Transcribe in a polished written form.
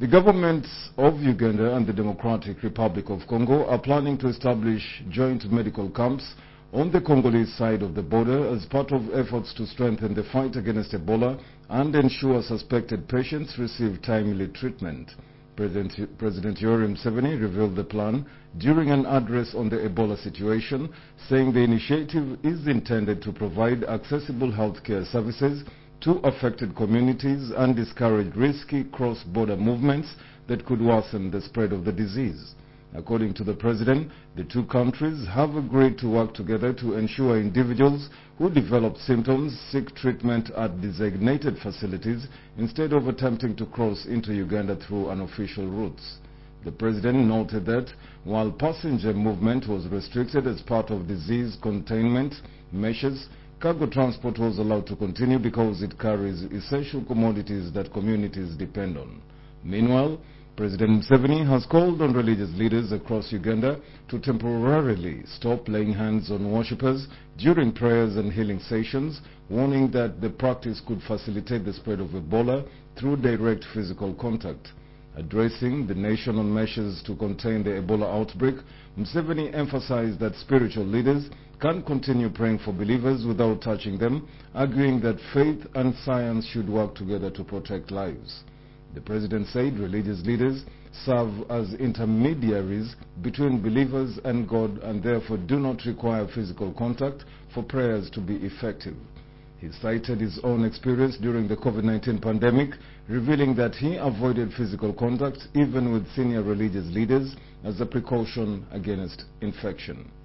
The governments of Uganda and the Democratic Republic of Congo are planning to establish joint medical camps on the Congolese side of the border as part of efforts to strengthen the fight against Ebola and ensure suspected patients receive timely treatment. President Yoweri Museveni revealed the plan during an address on the Ebola situation, saying the initiative is intended to provide accessible healthcare services to affected communities and discourage risky cross-border movements that could worsen the spread of the disease. According to the president, the two countries have agreed to work together to ensure individuals who develop symptoms seek treatment at designated facilities instead of attempting to cross into Uganda through unofficial routes. The president noted that while passenger movement was restricted as part of disease containment measures, cargo transport was allowed to continue because it carries essential commodities that communities depend on. Meanwhile, President Museveni has called on religious leaders across Uganda to temporarily stop laying hands on worshippers during prayers and healing sessions, warning that the practice could facilitate the spread of Ebola through direct physical contact. Addressing the nation on measures to contain the Ebola outbreak, Museveni emphasized that spiritual leaders can continue praying for believers without touching them, arguing that faith and science should work together to protect lives. The president said religious leaders serve as intermediaries between believers and God and therefore do not require physical contact for prayers to be effective. He cited his own experience during the COVID-19 pandemic, revealing that he avoided physical contact even with senior religious leaders as a precaution against infection.